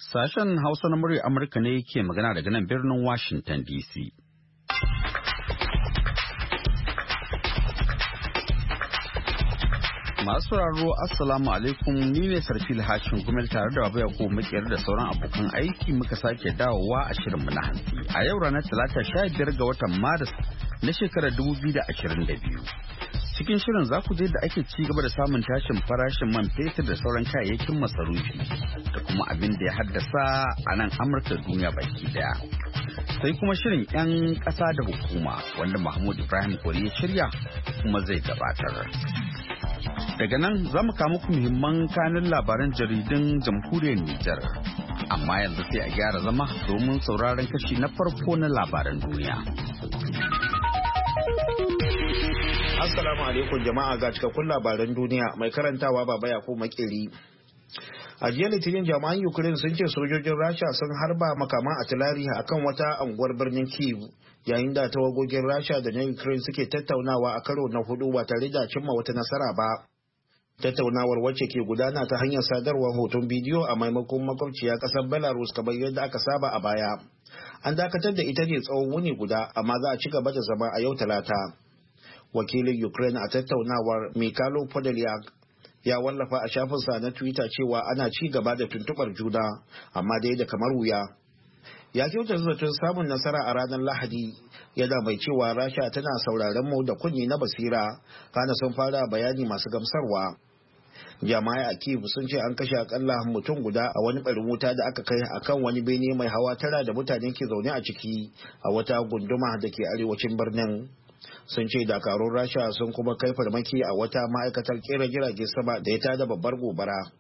Sashen Hausa na murya Amurka ne ke magana daga nan birnin Washington DC. Masu sauraro Assalamu alaikum, ni ne Sarfil Hashin Gumel tare da Baba Yakubu Makiyar da sauran abokan aiki muka sake dawowa a shirinmu na hantsi. A yau ranar Talata 15 ga watan Maris na shekarar 2022. Cikin shirin za ku je da ake ci gaba da samun tashin farashin man fetur da sauran kayayyakin masarufi da kuma abin da ya haddasa a nan Amurka da duniya baki daya. Sai kuma shirin 'yan ƙasa da hukuma wanda Mahmud Ibrahim Kori ya shirya kuma zai gabatar. Daga nan za mu kawo muku muhimman kanin labaran jaridun jamhuriyar Nijar. Amma yanzu sai a gyara zama domin sauraron kashi na farko na labaran duniya. Assalamu alaikum jama'a, ga cikakkun labaran duniya mai karantawa Baba Yakubu Makeri. A jiya Litinin jami'an Ukraine sun ce sojojin Rasha sun harba makaman artillery akan wata anguwar birnin Kyiv yayin da tawagogin Rasha da na Ukraine suke tattaunawa a karo na hudu ba tare da cimma wata nasara ba. Tattaunawar wacce ke gudana ta hanyar sadarwar hoton bidiyo a maimakon makwabciya kasar Belarus kamar yadda aka saba a baya. An dakatar da ita ne tsawon wuni guda, amma za a ci gaba da zama a yau Talata. Wakilin Ukraine a tattaunawar Mikhailo Podolyak ya wallafa a shafinsa na Twitter cewa ana ci gaba da tuntubar juna, amma dai da kamar wuya. Ya kyauta zaton samun nasara a ranar Lahadi, yana mai cewa Rasha tana sauraron mu da kunni na basira, kana sun fara bayani masu gamsarwa. Jami'ai a Kyiv sun ce an kashe akalla mutum guda a wani barin wuta da aka kai akan wani bene mai hawa tara da mutane ke zaune a ciki a wata gunduma da ke arewacin birnin. Sun ce dakarun Rasha sun kuma kai farmaki a wata ma'aikatar kera jiragen sama da ya tada babbar gobara.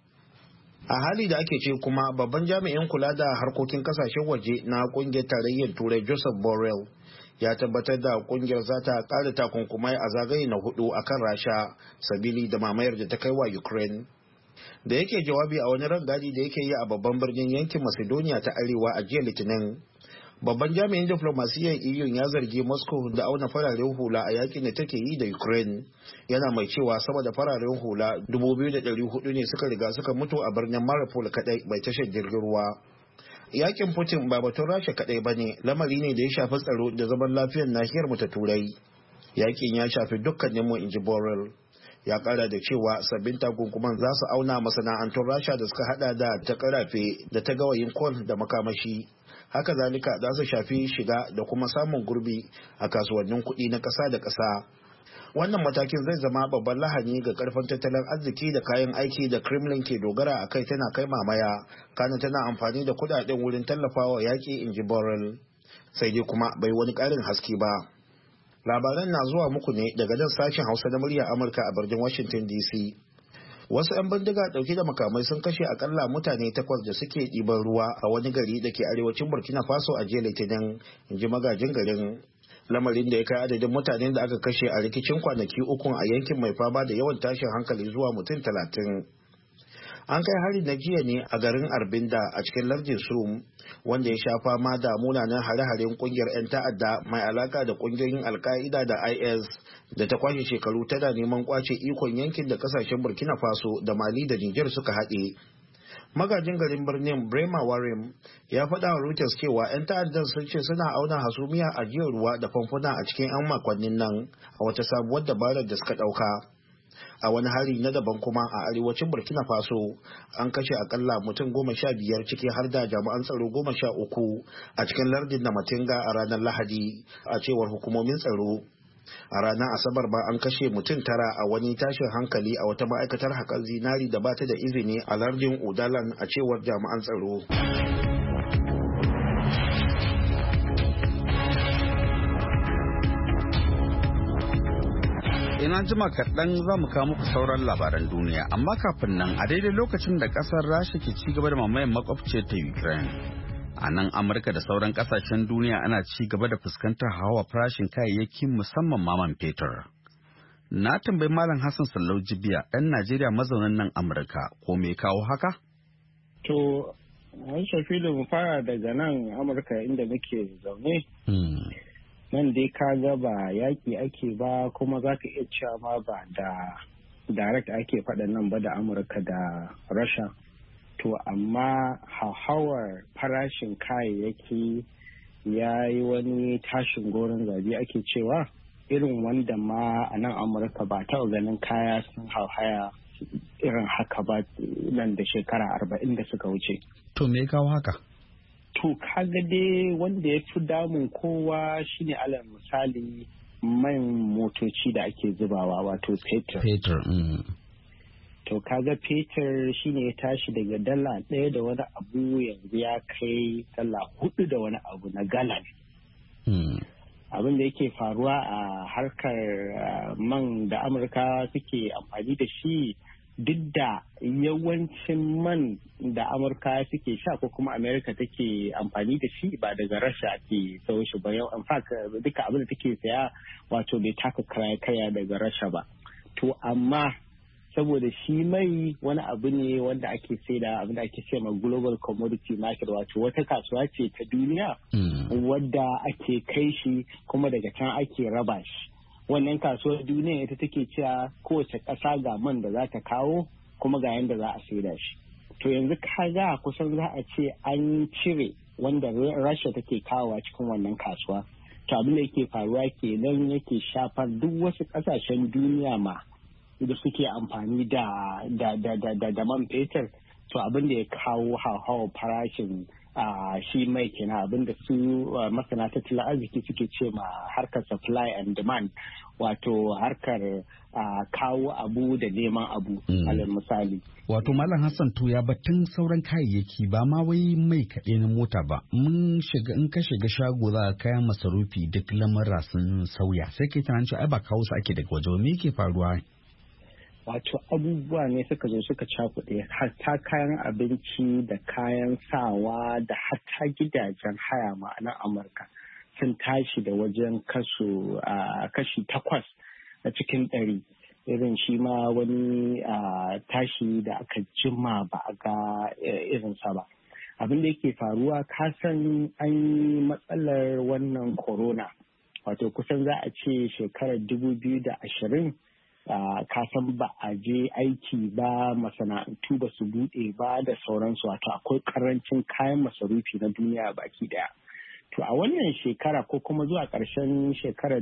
A hali da ake ce kuma babban jami'in kula da harkokin kasashen waje na kungiyar tarayyar turai Joseph Borrell ya tabbatar da kungiyar za ta ƙara takunkumai a zagaye na hudu akan Rasha sabili da mamayar da ta kai wa Ukraine. Da yake jawabi a wani rangadi da yake yi a babban birnin yankin Macedonia ta Arewa a jiya Litinin, babban jami'in diflomasiyyar EU ya zargi Moscow da auna fararen hula a yakin da take yi da Ukraine. Yana mai cewa sama da fararen hula 2,400 ne suka riga suka mutu a birnin Mariupol kadai mai tashar jirgin ruwa. Yakin Putin ba batun Rasha kadai bane, lamari ne da ya shafi tsaro da zaman lafiyar nahiyar mu ta Turai. Yakin ya shafi dukkanin mu, inji Borrell. Ya kara da cewa sabbin takunkuman za su auna masana'antun Rasha da suka hada da ta karafe da ta gawayin kol da makamashi. Haka zalika za su shafi shiga da kuma samun gurbi a kasuwannin kuɗi na ƙasa da ƙasa. Wannan matakin zai zama babban lahani ga karfin tattalin arziki da kayan aiki da Kremlin ke dogara a kai tana kai mamaya, kana tana amfani da kudaden wurin tallafawa yaƙi, inji Borrell. Sai dai kuma bai wani ƙarin haske ba. Labaran na zuwa muku ne daga nan sashen Hausa na murya Amurka a birnin Washington DC. Wasu 'yan bindiga dauke da makamai sun kashe akalla mutane 8 da suke ɗiban ruwa a wani gari da ke arewacin Burkina Faso a jiya Litinin, inji magajin garin. Lamarin da ya kai adadin mutanen da aka kashe a rikicin kwanaki 3 a yankin mai fama da yawan tashin hankali zuwa mutum 30. An kai hari na jiya ne a garin Arbinda a cikin lardin Sum, wanda ya sha fama da munanan hare-haren kungiyar 'yan ta'adda mai alaka da kungiyoyin Al-Qaida da IS da ta kwashe shekaru tana neman kwace ikon yankin da kasashen Burkina Faso da Mali da Niger suka haɗe. Magajin garin birnin Brema Warim ya faɗa wa Reuters cewa 'yan ta'addan sun ce suna auna hasumiya a jiyar ruwa da famfuna a cikin 'yan makonnin nan a wata sabuwar dabarar da suka ɗauka. A wani hari na daban kuma a arewacin Burkina Faso an kashe akalla mutum 15 ciki har da jami'an tsaro 13 a cikin lardin na Matinga a ranar Lahadi, a cewar hukumomin tsaro. A ranar Asabar ba an kashe mutum 9 a wani tashin hankali a wata ma'aikatar haƙar zinari da ba ta da izini a lardin Udalan, a cewar jami'an tsaro. Ina jima kaɗan za mu kawo muku sauran labaran duniya, amma kafin nan a daidai lokacin da ƙasar Rasha ke ci gaba da mamayen makwabciyar ta Ukraine. A nan Amurka da sauran ƙasashen duniya ana ci gaba da fuskantar hawa farashin kayayyaki musamman maman fetur. Na tambayi Malam Hassan Sallau Jibiya, ɗan Najeriya mazaunin nan Amurka, ko me kawo haka? To, an shafi da mu fara daga nan Amurka inda muke zaune. Nan dai ka ga ba yaƙi ake ba, kuma za ka iya cewa ma ba da direct ake faɗan nan ba da Amurka da Rasha. to amma hauhawar farashin kayayyaki ya yi wani tashin goron zabi ake cewa irin wanda ma a nan Amurka ba ta ganin kaya sun hauhaya irin haka ba nan da shekara 40 da suka wuce. To me kawo haka? To kaga dai wanda ya fi damun kowa shine alal misali man motoci da ake zubawa wato fetur. To kaga fetur shine ya tashi daga dala 1 da wani abu yanzu ya kai dala 4 da wani abu na galan. Abin da yake faruwa a harkar man da Amurka suke amfani da shi, duk da yawancin man da Amurka suke sha ko kuma Amerika take amfani da shi ba daga Rasha ake sau shi ba. Yau in fact duka abin da take saya wato bai taka kaya daga Rasha ba. To amma saboda shi mai wani abu ne wanda ake saida, abin da ake cewa global commodity market, wato wata kasuwa ce ta duniya wadda ake kai shi kuma daga can ake raba shi. Wannan kasuwar duniya ita take cewa kowace ƙasa ga man da za ta kawo kuma ga yadda za a saida shi. To yanzu kaga kusan za a ce an cire wanda Rasha take kawowa cikin wannan kasuwa. To abin da yake faruwa kenan yake shafar duk wasu ƙasashen duniya ma da suke amfani da man fetur. To abin da ya kawo hauhawar farashin shi mai kenan, abin da su masana tattalin arziki suke ce ma harkar supply and demand, wato harkar kawo abu da neman abu alal misali. Wato Malam Hassan, to ya batun sauran kayayyaki ba ma wai mai kaɗai na mota ba, in ka shiga shago za ka kayan masarufi duk lamura sun sauya, sai kai tunanin cewa ai ba kawo su ake daga waje, me yake faruwa? Wato abubuwa ne suka zo suka cakuɗe, hatta kayan abinci da kayan sawa da hatta gidajen haya ma'anar Amurka sun tashi da wajen kashi 8 a cikin 100. Irin shi ma wani tashi da aka jima ba a ga irinsa ba. Abin da yake faruwa, kasan an yi matsalar wannan corona, wato kusan za a ce shekarar 2020 kasan ba a je aiki ba, masana'antu ba su buɗe ba da sauransu, wato akwai karancin kayan masarufi na duniya baki daya. To a wannan shekara ko kuma zuwa ƙarshen shekarar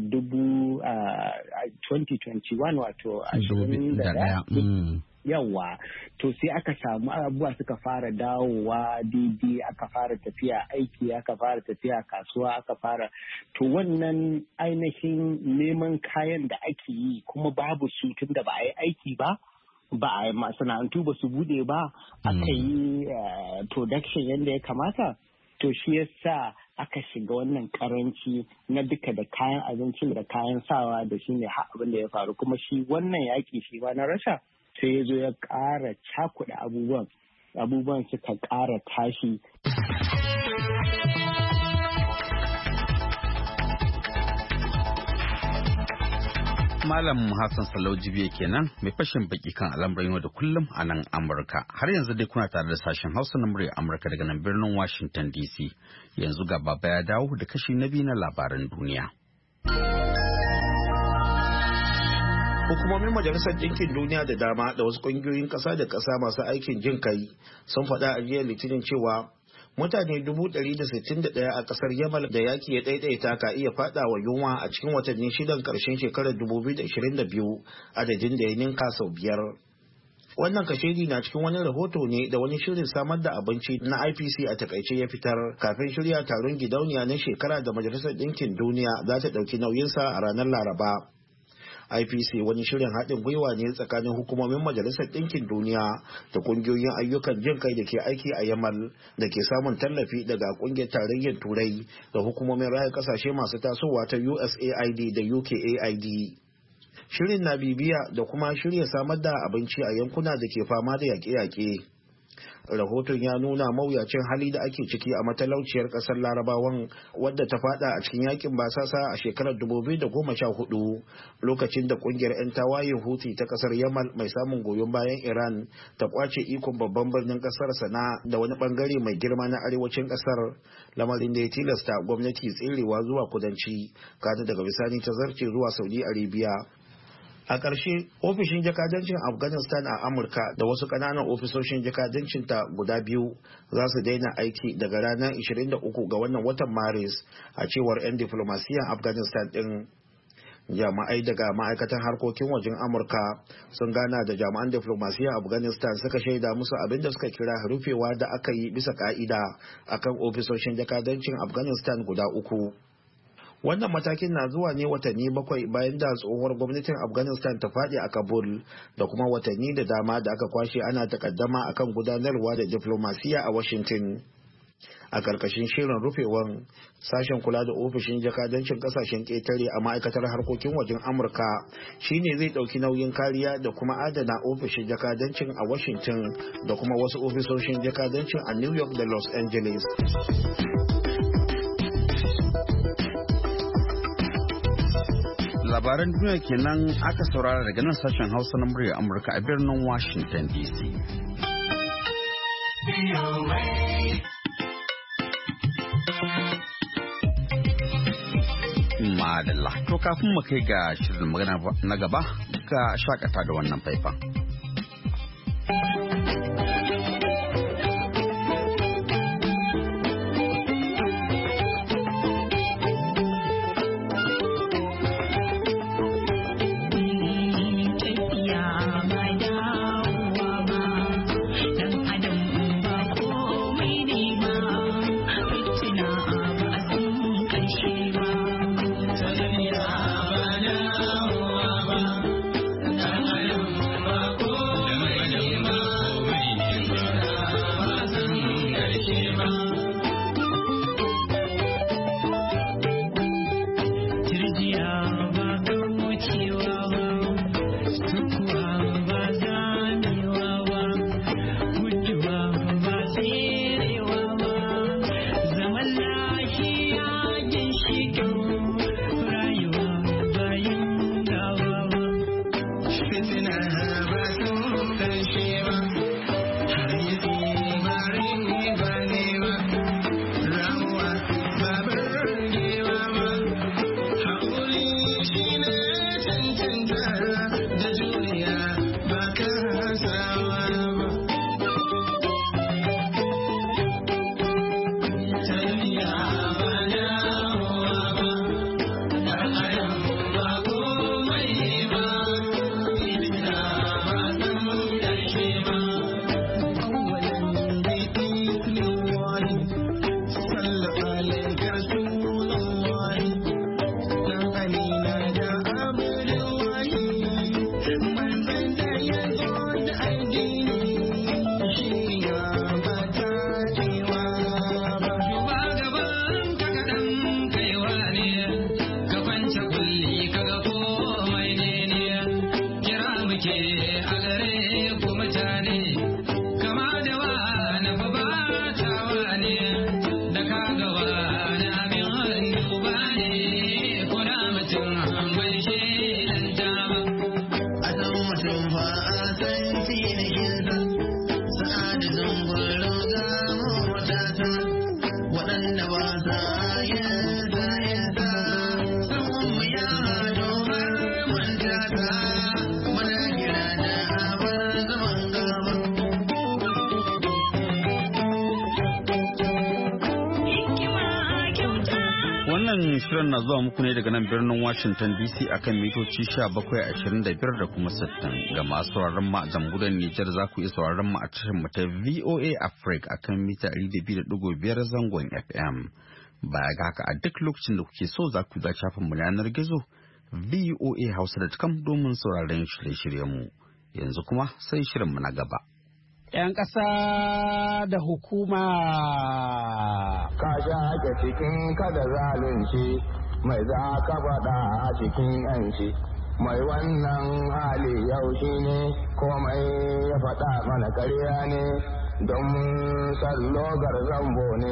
2021 wato 2021 yawa, to sai aka samu abubuwa suka fara dawowa daidai, aka fara tafiya aiki, aka fara tafiya kasuwa, aka fara to wannan ainihin neman kayan da ake yi kuma babu su tun da ba a yi aiki ba a masana'antu ba su bude ba, aka yi production yadda ya kamata. To shi yasa aka shiga wannan karanci na duka da kayan abinci da kayan sawa, da shi ne abin da ya faru. Kuma shi wannan yaƙi shi ba na Rasha sai ya zo ya ƙara cakuɗa abubuwan suka ƙara tashi. Malam Hassan Salau Jibiya kenan mai fashin baki kan al'amuran yau da kullum a nan Amurka. Har yanzu dai kuna tare da sashen Hausa na murya Amurka daga nan birnin Washington DC. Yanzu ga Baba ya dawo da kashi na biyu na labaran duniya. Hukumomin Majalisar Ɗinkin Duniya da dama da wasu ƙungiyoyin ƙasa da ƙasa masu aikin jin kai sun faɗa a jiya Litinin cewa mutane 161 a ƙasar Yamal da yaki ya ɗaiɗaita ka iya faɗa wa yunwa a cikin watanni shidan ƙarshen shekarar 2022, adadin da ya ninka sau 5. Wannan kashedi na cikin wani rahoto ne da wani shirin samar da abinci na IPC a takaice ya fitar kafin shirya taron gidauniya na shekara da Majalisar Ɗinkin Duniya za ta ɗauki nauyinsa a ranar Laraba. IPC wani shirin haɗin gwiwa ne tsakanin hukumomin Majalisar Ɗinkin Duniya da ƙungiyoyin ayyukan jin kai da ke aiki a Yamal da ke samun tallafi daga ƙungiyar tarayyar Turai da hukumomin raya ƙasashe masu tasowa ta USAID da UKAID. Shirin na bibiya da kuma shirya samar da abinci a yankuna da ke fama da yaƙe-yaƙe. Rahoton ya nuna mawuyacin hali da ake ciki a matalauciyar kasar Larabawan wadda ta fada a cikin yakin basasa a shekarar 2014 lokacin da kungiyar 'yan tawayen Houthi ta kasar Yamal mai samun goyon bayan Iran ta kwace ikon babban birnin kasar Sana'a da wani bangare mai girma na arewacin kasar, lamarin da ya tilasta gwamnati tserewa zuwa kudanci kada daga bisani ta zarce zuwa Saudi Arabia. A ƙarshe, ofishin jakadancin Afghanistan a Amurka da wasu ƙananan ofisoshin jakadancinta guda 2 za su daina aiki daga ranar 23 ga wannan watan Maris, a cewar 'yan diflomasiyyar Afghanistan ɗin. Jami'ai daga ma'aikatan harkokin wajen Amurka sun gana da jami'an diflomasiyyar Afghanistan suka shaida musu abin da suka kira rufewa da aka yi bisa ka'ida akan ofisoshin jakadancin Afghanistan guda 3. Wannan matakin na zuwa ne watanni 7 bayan da tsohuwar gwamnatin Afghanistan ta faɗi a Kabul, da kuma watanni da dama da aka kwashe ana takaddama akan gudanarwa da diplomasiya a Washington. A karkashin shirin rufewan, sashen kula da ofishin jakadancin kasashen ƙetare a ma'aikatar harkokin wajen Amurka shine zai ɗauki nauyin kariya da kuma adana ofishin jakadancin a Washington da kuma wasu ofisoshin jakadancin a New York da Los Angeles. Labaran duniya kenan aka saurara daga nan sashen Hausa na murya Amurka a birnin Washington DC. Madalla, to kafin mu kai ga shirin magana na gaba ga shakata da wannan faifan. Shirin na zuwa muku ne daga nan birnin Washington DC akan mitoci 1725 da kuma 60. Ga masu sauraron mu a jamhuriyar Nijar za ku iya sauraron mu a tashar mu ta VOA Africa akan mita 200.5 zangon FM. Baya ga haka a duk lokacin da kuke so za ku ga shafin mu yanar gizo voahausa.com domin sauraron shirye-shiryen mu. Yanzu kuma sai shirin mu na gaba. 'Yan ƙasa da hukuma. Ka shaƙe cikin kada zalunci mai za ka faɗa a cikin 'yanci. Mai wannan hali yau shi ne komai ya faɗa mana karya ne don sallogar zambo ne.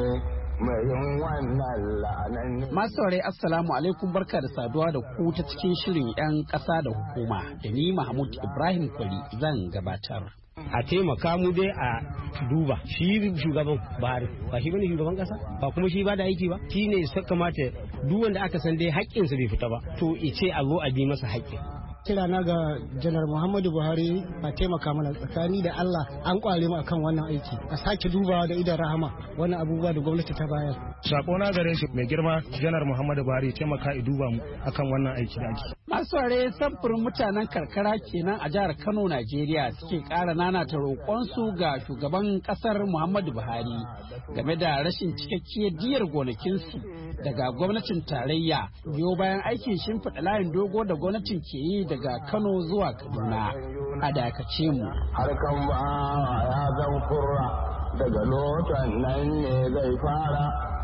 Masu saurari Assalamu alaikum, barka da saduwa da ku ta cikin shirin 'yan ƙasa da hukuma da ni Mahmud Ibrahim Kwari zan gabatar. A taimaka mu dai a duba shi shugaban Buhari ba shi bane shugaban kasa ba kuma shi ba da aiki ba shi ne sai kamata duk wanda aka san dai haƙƙinsa bai fita ba to ice a zo a bi masa haƙƙin. kira na ga janar Muhammadu Buhari a taimaka mana tsakani da Allah an kware mu akan wannan aiki a sake dubawa da idan rahama wannan abubuwa da gwamnati ta bayar. Sako na gare shi mai girma janar Muhammadu Buhari taimaka i duba mu akan wannan aiki da ake. Masu ware samfurin mutanen karkara kenan a jihar Kano Najeriya suke ƙara nanata roƙonsu ga shugaban ƙasar Muhammadu Buhari game da rashin cikakkiyar diyar gonakinsu daga gwamnatin tarayya biyo bayan aikin shimfiɗa layin dogo da gwamnatin ke yi daga Kano zuwa Kaduna. A dakace mu. Harkan ba ya zan kurra daga lotan nan ne zai fara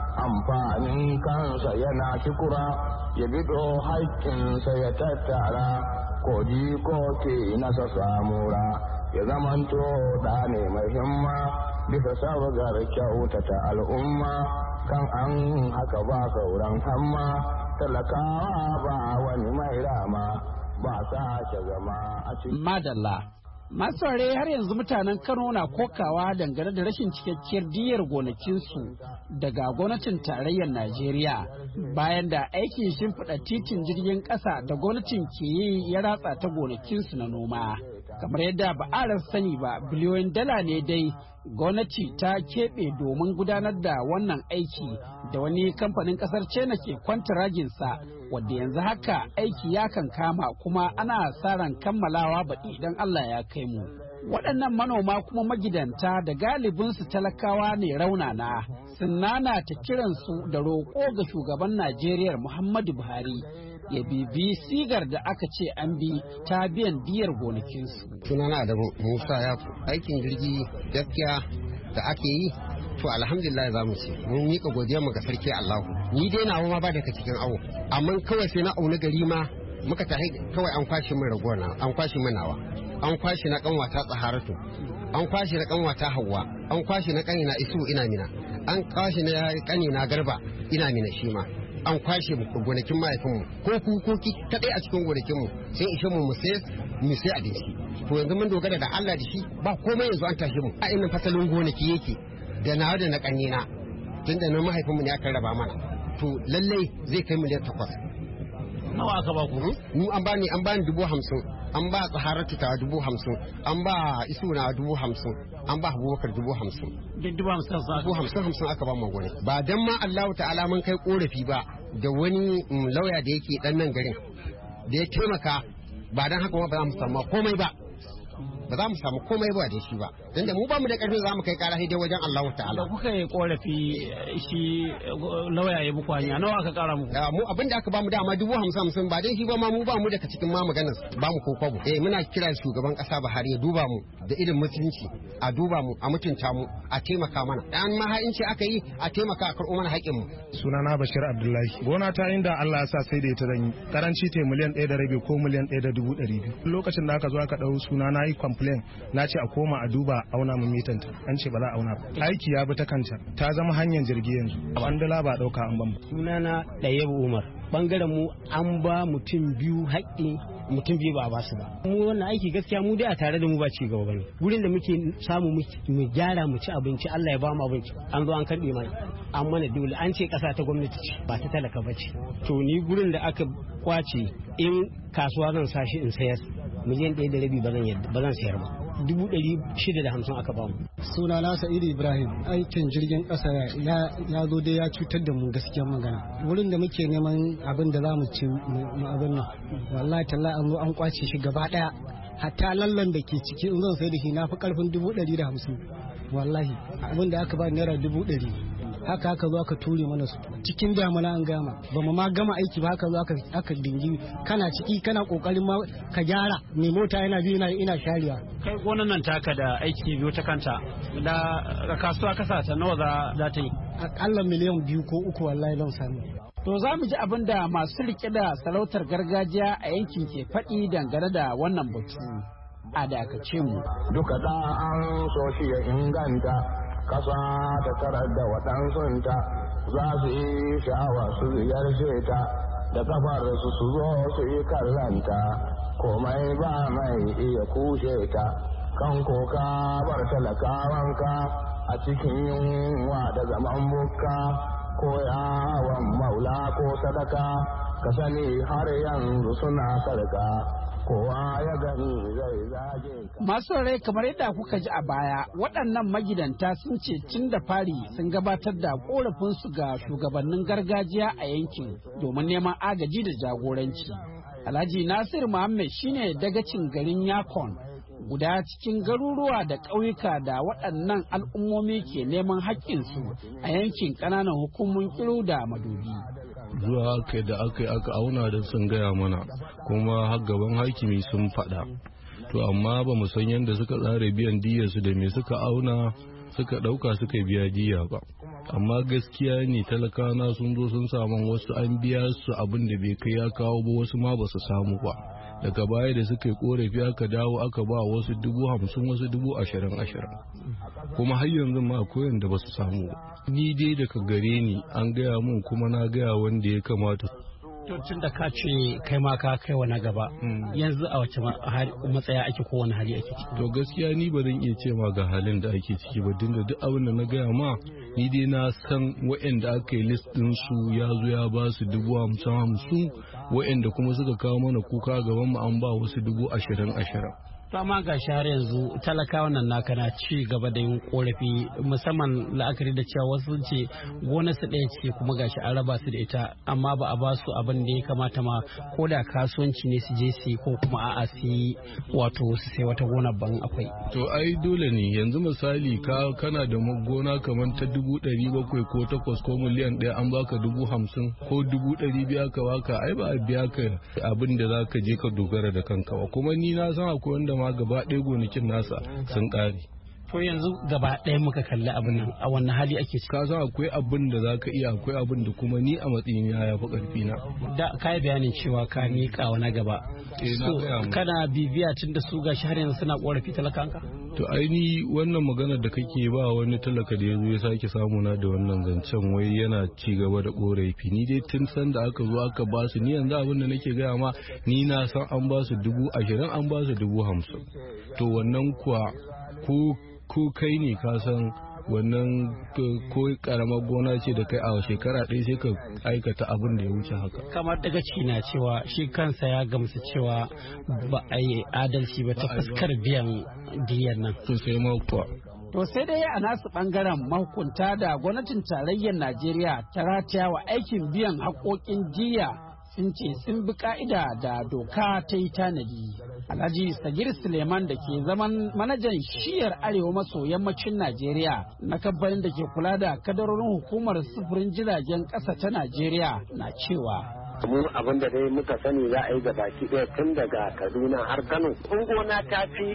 amfanin kansa yana kikura ya bido haƙƙinsa ya tattara koji ko ke nasa samura ya zamanto da ne mai himma bisa sabgar kyautata al'umma kan an haka ba sauran hamma talakawa ba wani mai rama ba sa zama a cikin madalla. Masu ware har yanzu mutanen Kano na kokawa dangane da rashin cikakkiyar diyar gonakinsu daga gwamnatin tarayyar Najeriya bayan da aikin shimfiɗa titin jirgin ƙasa da gwamnatin ke yi ya ratsa ta gonakinsu na noma. Kamar yadda ba a sani ba, biliyoyin dala ne dai gwamnati ta keɓe domin gudanar da wannan aiki da wani kamfanin ƙasar China ke kwantaraginsa, wadda yanzu haka aiki ya kan kama kuma ana sa ran kammalawa baɗi idan Allah ya kai mu. Waɗannan manoma kuma magidanta da galibinsu talakawa ne raunana sun nanata kiransu da roƙo ga shugaban Najeriya Muhammadu Buhari ya bibi sigar da aka ce an bi ta biyan diyar gonakinsu. Sunana da Musa ya aikin jirgi gaskiya da ake yi to alhamdulillah za mu ce mun miƙa godiyarmu ga sarki Allahu. Ni dai nawa ma ba daga cikin awo amma kawai sai na auna gari ma muka tahi kawai an kwashe min ragona an kwashe min nawa an kwashe na kanwata Tsaharatu an kwashe na kanwata Hawwa an kwashe na kanina Isu ina mina an kwashe na kanina Garba ina mina shi ma an kwashe gonakin mahaifinmu ko kukoki kadai a cikin gonakinmu sai ishe mu mu sai abinci to yanzu mun dogara da Allah da shi ba komai yanzu an tashi mu a inda fasalin gonaki yake da nawa da na kanina tunda na mahaifinmu ne aka raba mana to lallai zai kai miliyan 8. Nawa aka ba ku? Mu an bani 50,000 an ba Tsaharatu ta 50,000 an ba Isu na 50,000 an ba Abubakar 50,000 duk 50,000 aka ba mu gone ba dan ma Allah ta'ala mun kai korafi ba da wani lauya da yake dan nan garin da ya taimaka ba dan haka ba za mu samu komai ba ba za mu samu komai ba da shi ba dan da mu ba mu da karfin za mu kai kara dai wajen Allah ta'ala. Da kuka yi korafi shi lauya ya muku hanya nawa aka kara muku? Mu abin da aka ba mu dama 50,000 ba dan shi ba ma mu ba mu daga cikin ma maganar ba mu ko kwabo. Muna kira shugaban kasa Buhari ya duba mu da irin mutunci a duba mu a mutunta mu a taimaka mana dan ma ha'inci aka yi a taimaka a karɓo mana haƙƙin mu. Sunana Bashir Abdullahi gona ta inda Allah ya sa sai da ita zan yi karanci te miliyan 1.5 ko miliyan 1.200 lokacin da aka zo aka dau suna na yi complain na ce a koma a duba auna mun mitanta an ce ba za a auna ba aiki ya bi ta kanta ta zama hanyar jirgi yanzu bandala ba dauka an ban. Sunana Dayebu Umar bangaren mu an ba mutum biyu haƙƙi mutum biyu ba a basu ba mu wannan aiki gaskiya mu dai a tare da mu ba ci gaba bane gurin da muke samu mu gyara mu ci abinci Allah ya ba mu abinci an zo an karbe mana an mana dole an ce ƙasa ta gwamnati ce ba ta talaka ba ce to ni gurin da aka kwace in kasuwa zan sashi in sayar miliyan 1.5 ba zan sayar ba 650 aka bamu. Suna na Sa'idu Ibrahim aikin jirgin ƙasa ya zo dai ya cutar da mu gaskiyar magana wurin da muke neman abin da za mu ci mu abin nan wallahi tallahi an zo an kwace shi gaba daya hatta lallan da ke ciki in zan sai da shi na fi karfin 150 wallahi abin da aka ba naira 100 haka aka zo aka ture mana su cikin damuna an gama ba mu ma gama aiki ba haka zo aka dingi kana ciki kana kokarin ma ka gyara mai mota yana biyu ina shariya kai gonan nan taka da aiki biyu ta kanta da kasuwa kasa ta nawa za ta yi akalla miliyan 2 ko 3 wallahi zan samu. To za mu ji abin da masu rike da sarautar gargajiya a yankin ke faɗi dangane da wannan batu a dakace mu duka da an so shi ya inganta kasa ta tarar da waɗansunta za su yi sha'awa su ziyarce ta da kafar su zo su yi kallanta komai ba mai iya kushe ta kan koka bar talakawanka a cikin yunwa da zaman bukka ko yawon maula ko sadaka ka sani har yanzu suna sarka kowa ya gani zai zage ka. Masu rai kamar yadda kuka ji a baya, waɗannan magidanta sun ce tun da fari sun gabatar da ƙorafinsu ga shugabannin gargajiya a yankin domin neman agaji da jagoranci. Alhaji Nasir Muhammad shine dagacin garin Yakon, guda cikin garuruwa da ƙauyuka da waɗannan al'ummomi ke neman haƙƙinsu a yankin ƙananan hukumomin Kiru da Madobi. Zuwa aka auna da sun gaya mana, kuma har gaban hakimi sun faɗa. To amma ba mu san yadda suka tsara biyan diyarsu da me suka auna suka ɗauka suka biya diya ba. Amma gaskiya ne talakawa sun zo sun samu wasu an biya su abin da bai kai ya kawo ba, wasu ma ba su samu ba. Daga baya da suka yi korafi aka dawo aka ba wasu 50,000 wasu 20,000. Kuma har yanzu ma akwai wanda ba su samu ba. Ni dai daga gare ni an gaya mun kuma na gaya wanda ya kamata. To tun da ka ce kai ma ka kai wa na gaba, yanzu a wace matsaya ake ko wani hali ake ciki? To gaskiya ni ba zan iya ce ma ga halin da ake ciki ba, dinda duk abin da na gaya ma ni dai na san waɗanda aka yi list din su ya zo ya ba su 50,000, waɗanda kuma suka kawo mana kuka gaban mu an ba wasu 20,000. To amma ga har yanzu talakawan nan naka na ci gaba da yin korafi, musamman la'akari da cewa wasu ce gonar su ɗaya ce kuma gashi an raba su da ita, amma ba a ba su abin da ya kamata ma ko da kasuwanci ne su je su ko kuma a'a su yi wato su sai wata gonar ban akwai. To ai dole ne yanzu misali kana da gona kamar ta 700,000 ko 8 ko miliyan 1 an baka 50,000 ko 200,000 aka baka, ai ba a biya ka abin da za ka je ka dogara da kanka ba. Kuma ni na san akwai wanda ma gaba ɗaya gonakin nasa sun ƙare. To yanzu gaba ɗaya muka kalli abin nan a wannan hali ake ciki. Ka san akwai abin da zaka iya, akwai abin da kuma ni a matsayin ya fi ƙarfi na. Da kai bayanin cewa ka miƙa wa na gaba. So kana bibiya tun da su gashi har yanzu suna ƙorafi talakanka? To aini wannan maganar da kake ba wani talaka da ya zo ya sake samu na da wannan zancen wai yana ci gaba da ƙorafi. Ni dai tun san da aka zo aka ba su, ni yanzu abin da nake gaya ma ni na san an ba su 20,000 an ba su 50,000. To wannan kuwa ko kai ne ka san wannan ko karamar gona ce da kai a shekara ɗaya sai ka aikata abin da ya wuce haka. Kamar daga ciki na cewa shi kansa ya gamsu cewa ba a yi adalci ba ta fuskar biyan diyar nan. Sosai ma kuwa. To sai dai a nasu bangaren mahukunta da gwamnatin tarayyar Najeriya ta rataya wa aikin biyan haƙoƙin diya sun ce sun bi ka'ida da doka ta yi tanadi. Alhaji Sagir Suleiman da ke zaman manajan shiyar arewa maso yammacin Najeriya na kamfanin da ke kula da kadarorin hukumar sufurin jiragen ƙasa ta Najeriya na cewa. Mu abin da dai muka sani za a yi ga baki ɗaya tun daga Kaduna har Kano. Gona ta fi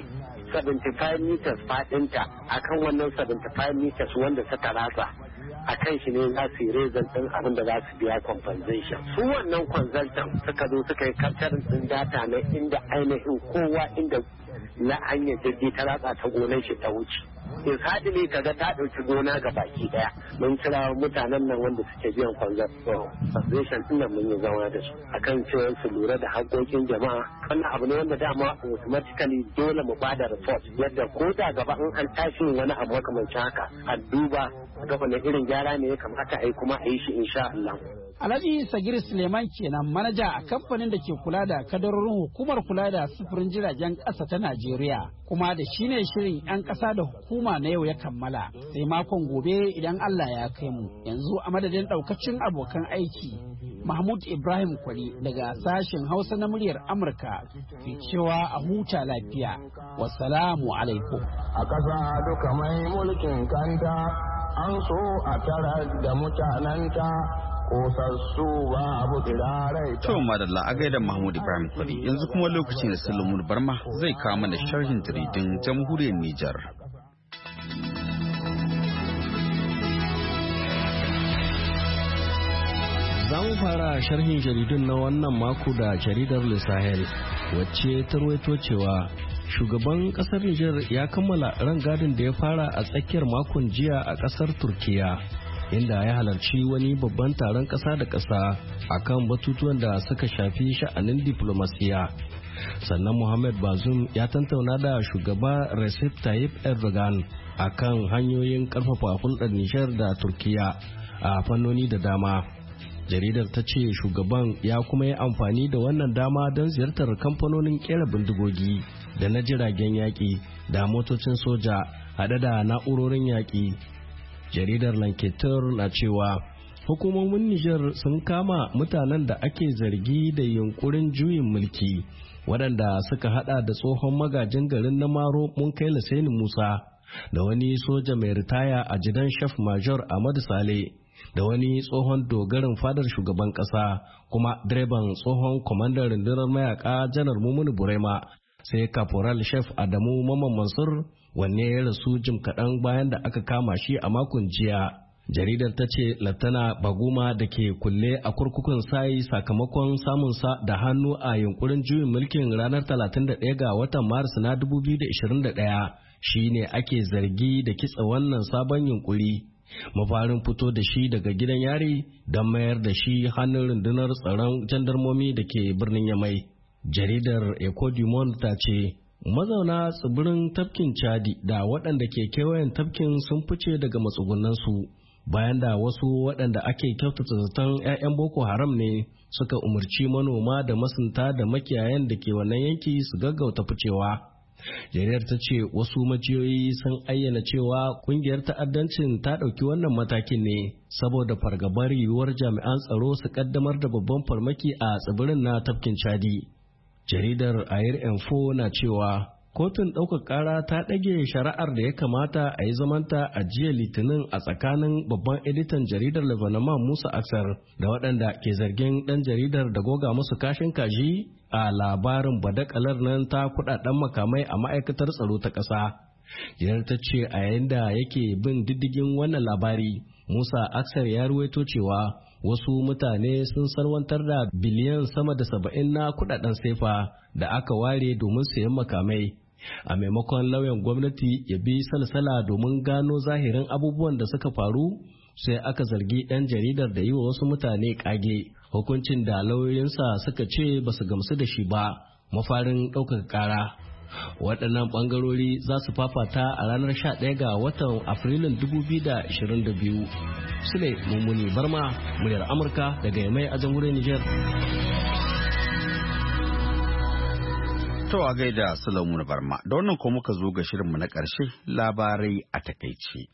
75 meters faɗinta akan wannan 75 meters wanda suka rasa. A kan shi ne za su yi rezan ɗin abin da za su biya compensation. Su wannan consultant suka zo suka yi capturing ɗin data na inda ainihin kowa inda na hanyar jirgi ta ratsa ta gonar shi ta wuce. In hadili kaga ta ɗauki gona ga baki ɗaya. Mun kira mutanen nan wanda suke biyan compensation ɗin nan mun yi zama da su. Akan cewa su lura da haƙoƙin jama'a. Wannan abu ne wanda dama automatically dole mu bada report yadda ko da gaba in an tashi wani abu makamancin haka a duba ga wani irin gyara ne ya kamata a yi kuma a yi shi insha Allah. Alhaji Sagir Suleiman kenan manaja a kamfanin da ke kula da kadarorin hukumar kula da sufurin jiragen ƙasa ta Najeriya, kuma da shi ne shirin 'yan ƙasa da hukuma na yau ya kammala sai makon gobe idan Allah ya kai mu. Yanzu a madadin ɗaukacin abokan aiki, Mahmud Ibrahim Kwari daga sashen Hausa na muryar Amurka ke cewa a huta lafiya. Wassalamu alaikum. A ƙasa duka mai mulkin kanta an so a tara da mutanenta kosassu ba abu tsirarai. To madalla a gaida Mahmud Ibrahim Kwari, yanzu kuma lokacin da Sulaiman Barma zai kawo mana sharhin jaridun jamhuriyar Nijar. Za mu fara sharhin jaridun na wannan mako da jaridar Le Sahel, wacce ta ruwaito cewa shugaban kasar Nijar ya kammala rangadin da ya fara a tsakiyar makon jiya a kasar Turkiya, inda ya halarci wani babban taron kasa da kasa akan batutuwan da suka shafi sha'anin diplomasiya. Sannan Mohamed Bazoum ya tantauna da shugaba Recep Tayyip Erdogan akan hanyoyin karfafa hulɗar Nijar da Turkiya a fannoni da dama. Jaridar ta ce shugaban ya kuma yi amfani da wannan dama don ziyartar kamfanonin kera bindigogi da na jiragen yaƙi da motocin soja haɗe da na'urorin yaƙi. Jaridar Lanketer na cewa hukumomin Nijar sun kama mutanen da ake zargi da yunkurin juyin mulki waɗanda suka hada da tsohon magajin garin na Maro Munkaila Sani Musa da wani soja mai ritaya a gidan Chef Major Ahmadu Sale da wani tsohon dogarin fadar shugaban ƙasa kuma direban tsohon kwamandan rundunar mayaka Janar Mumunu Burema sai Caporal Chef Adamu Mamman Mansur wanne ya rasu jim kaɗan bayan da aka kama shi a makon jiya. Jaridar ta ce Laftana Baguma da ke kulle a kurkukun sai sakamakon samunsa da hannu a yunkurin juyin mulkin ranar 31 ga watan Maris na 2021 shine ake zargi da kitsa wannan sabon yunkuri. Mafarin fito da shi daga gidan yari don mayar da shi hannun rundunar tsaron jandarmomi da ke birnin Yamai. Jaridar Eco du Monde ta ce mazauna tsibirin tafkin Chadi da waɗanda ke kewayen tafkin sun fice daga matsugunansu bayan da wasu waɗanda ake kyautata zaton 'ya'yan Boko Haram ne suka umarci manoma da masunta da makiyayan da ke wannan yanki su gaggauta ficewa. Jaridar ta ce wasu majiyoyi sun ayyana cewa kungiyar ta'addancin ta ɗauki wannan matakin ne saboda fargabar yiwuwar jami'an tsaro su kaddamar da babban farmaki a tsibirin na tafkin Chadi. Jaridar Air Info na cewa kotun ɗaukar ƙara ta ɗage shari'ar da ya kamata a yi zamanta a jiya Litinin a tsakanin babban editan jaridar Lebanon Musa Aksar da waɗanda ke zargin ɗan jaridar da goga musu kashin kaji a labarin badakalar nan ta kuɗaɗen makamai a ma'aikatar tsaro ta ƙasa. Jaridar ta ce a yayin da yake bin diddigin wannan labari, Musa Aksar ya ruwaito cewa wasu mutane sun salwantar da biliyan sama da 70 na kuɗaɗen sefa da aka ware domin sayan makamai. A maimakon lauyan gwamnati ya bi salsala domin gano zahirin abubuwan da suka faru, sai aka zargi ɗan jaridar da yi wa wasu mutane ƙage, hukuncin da lauyoyinsa suka ce ba su gamsu da shi ba, mafarin ɗaukaka ƙara. Waɗannan ɓangarori za su fafata a ranar 11 ga watan Afrilun 2022. Sule Mummuni Barma, muryar Amurka daga Yamai a jamhuriyar Nijar. To a gaida Sulaimu Barma, da wannan ko muka zo ga shirinmu na ƙarshe, labarai a takaice.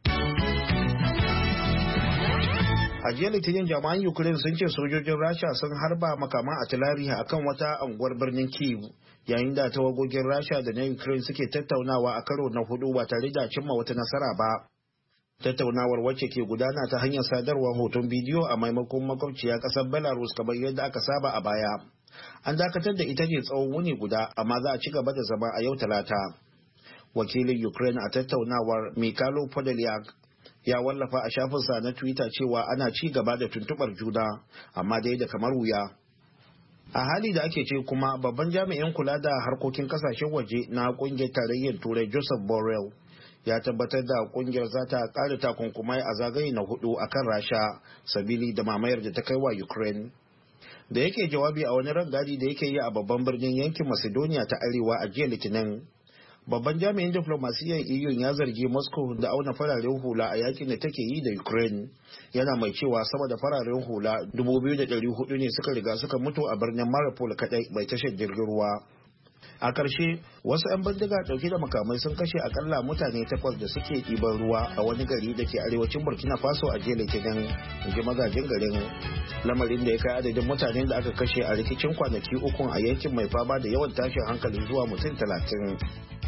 A jiya Litinin jami'an Ukraine sun ce sojojin Rasha sun harba makaman artillery akan wata anguwar birnin Kyiv, yayin da tawagogin Rasha da na Ukraine suke tattaunawa a karo na hudu ba tare da cimma wata nasara ba. Tattaunawar wacce ke gudana ta hanyar sadarwar hoton bidiyo a maimakon makwabciya ƙasar Belarus kamar yadda aka saba a baya. An dakatar da ita ne tsawon wuni guda, amma za a ci gaba da zama a yau Talata. Wakilin Ukraine a tattaunawar Mikhailo Podolyak ya wallafa a shafinsa na Twitter cewa ana ci gaba da tuntubar juna, amma dai da kamar wuya. A hali da ake ce kuma babban jami'in kula da harkokin kasashen waje na kungiyar tarayyar Turai Joseph Borrell ya tabbatar da kungiyar za ta ƙara takunkumai a zagaye na hudu akan Rasha sabili da mamayar da ta kai wa Ukraine. Da yake jawabi a wani rangadi da yake yi a babban birnin yankin Macedonia ta Arewa a jiya Litinin, babban jami'in diflomasiyyar EU ya zargi Moscow da auna fararen hula a yakin da take yi da Ukraine. Yana mai cewa sama da fararen hula 2,400 ne suka riga suka mutu a birnin Mariupol kadai bai tashar jirgin ruwa. A ƙarshe, wasu 'yan bindiga ɗauke da makamai sun kashe akalla mutane 8 da suke ɗiban ruwa a wani gari da ke arewacin Burkina Faso a jiya Litinin, inji magajin garin. Lamarin da ya kai adadin mutanen da aka kashe a rikicin kwanaki 3 a yankin mai fama da yawan tashin hankali zuwa mutum 30.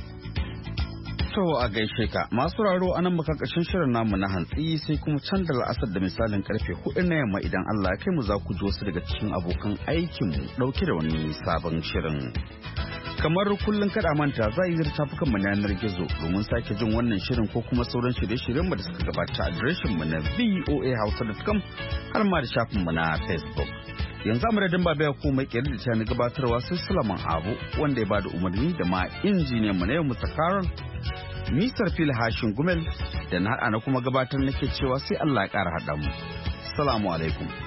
To a gaishe ka, masu raro anan muka ƙarshen shirin namu na hantsi, sai kuma can da la'asar da misalin karfe 4 na yamma idan Allah ya kai mu za ku ji wasu daga cikin abokan aikinmu ɗauke da wani sabon shirin. Kamar kullum kada manta za a yi tafukan mu na yanar gizo domin sake jin wannan shirin ko kuma sauran shirye-shiryen mu da suka gabata a adireshin mu na voahausa.com har ma da shafin mu na Facebook. Yanzu amadadin babu ya kuma mai da ta gabatarwa sai Sulaiman Abu wanda ya bada umarni da ma injiniyan mu na yau Mr. Carol, Mr. Phil Hashin Gumel da na haɗa na kuma gabatar nake cewa sai Allah ya ƙara haɗa mu. Assalamu alaikum.